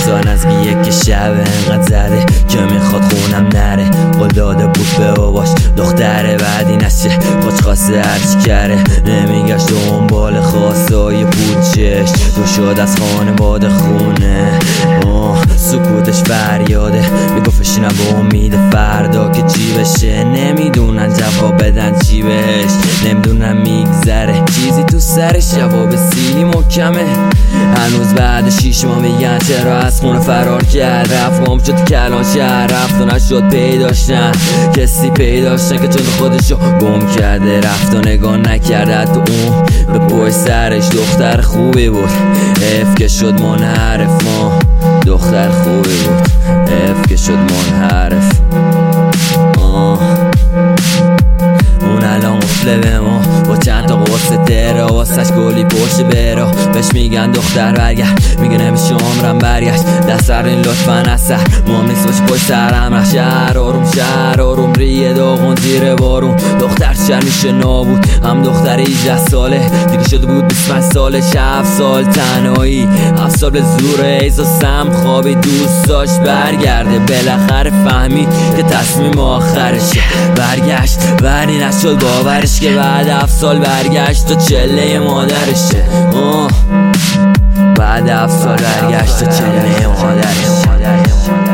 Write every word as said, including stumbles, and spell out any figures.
سال از یک شب انقدر زده که میخواد خونم نره. قول داده بود به باباش دختره بعدی نشه، خوش خواسته هرچی کره نمیگشت دنبال خواستای پولچش. تو شد از خانواده خونه آه سکوتش فریاده، میگفتشینم به امید فردا که چی بشه. نمیدونن جواب بدن چی بهش، نمیدونن میگذره چیزی تو سرش. جواب سیلی محکمه هنوز بعد شیش ماه میگن چرا از خونه فرار کرد. رفت گم شد کلان شهر، رفت و نشد پیداشتن کسی پیداشتن که چون خودشو گم کرده. رفت و نگاه نکرده تو اون به پای سرش. دختر خوبی بود اف که شد منحرف، ما دختر خوبی بود اف که شد منحرف. آه اون الان قفله به ما با چند تا قرص ترا، واسش گلی پشت برا. بهش میگن دختر برگرد، میگه نمیشه عمرم برگشت. دست این لطفا از سر مام نیست باشه پشت سرم رخ. شهر آروم شهر آروم ریه داغون زیر بارون. دختر چر میشه نابود، هم دختر هجده ساله دیگه شده بود بیست و پنج ساله. هفت سال تنهایی، هفت سال به زور ایزا سم خوابی دوست داشت برگرده. بالاخره فهمید که تصمیم آخرشه، برگشت ولی نشد باورش که بعد هفت سال برگشت تا چله مادرشه. آه بعد هفت سال برگشت تا چله مادرشه.